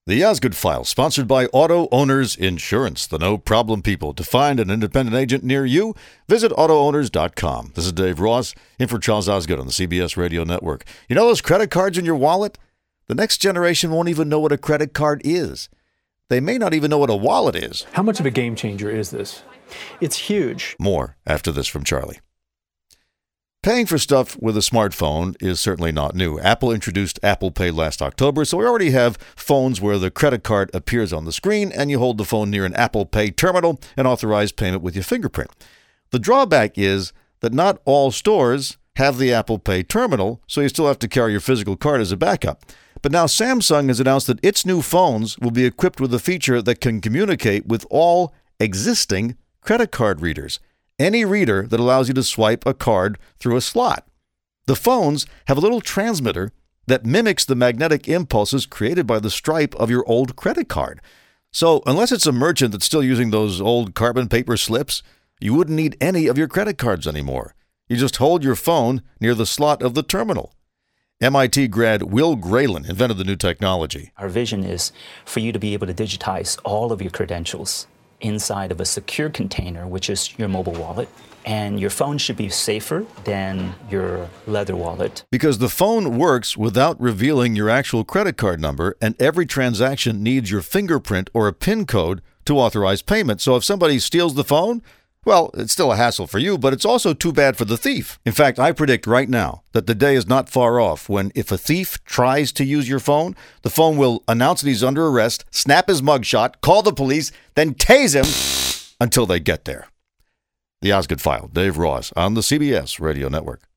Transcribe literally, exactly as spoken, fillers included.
The Osgood File, sponsored by Auto Owners Insurance, the no-problem people. To find an independent agent near you, visit auto owners dot com. This is Dave Ross, in for Charles Osgood on the C B S Radio Network. You know those credit cards in your wallet? The next generation won't even know what a credit card is. They may not even know what a wallet is. How much of a game changer is this? It's huge. More after this from Charlie. Paying for stuff with a smartphone is certainly not new. Apple introduced Apple Pay last October, so we already have phones where the credit card appears on the screen and you hold the phone near an Apple Pay terminal and authorize payment with your fingerprint. The drawback is that not all stores have the Apple Pay terminal, so you still have to carry your physical card as a backup. But now Samsung has announced that its new phones will be equipped with a feature that can communicate with all existing credit card readers. Any reader that allows you to swipe a card through a slot. The phones have a little transmitter that mimics the magnetic impulses created by the stripe of your old credit card. So unless it's a merchant that's still using those old carbon paper slips, you wouldn't need any of your credit cards anymore. You just hold your phone near the slot of the terminal. M I T grad Will Graylin invented the new technology. Our vision is for you to be able to digitize all of your credentials inside of a secure container, which is your mobile wallet. And your phone should be safer than your leather wallet. Because the phone works without revealing your actual credit card number, and every transaction needs your fingerprint or a PIN code to authorize payment. So if somebody steals the phone, well, it's still a hassle for you, but it's also too bad for the thief. In fact, I predict right now that the day is not far off when if a thief tries to use your phone, the phone will announce that he's under arrest, snap his mugshot, call the police, then tase him until they get there. The Osgood File, Dave Ross on the C B S Radio Network.